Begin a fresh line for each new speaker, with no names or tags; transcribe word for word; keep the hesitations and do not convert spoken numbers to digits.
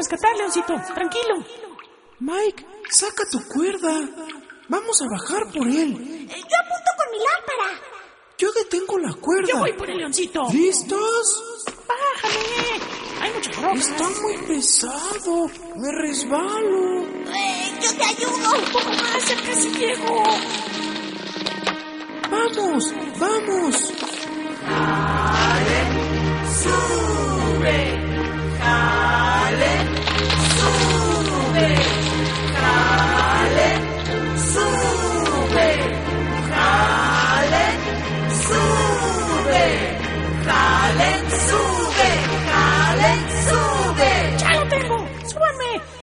rescatar, Leoncito. Tranquilo.
Mike, saca tu cuerda. Vamos a bajar por él.
Yo apunto con mi lámpara.
Yo detengo la cuerda.
Yo voy por el Leoncito.
¿Listos?
Bájame. Hay mucha roca.
Está muy pesado. Me resbalo.
Eh, yo te ayudo.
Un poco más, ya casi llego.
Vamos, vamos.
¡Sube!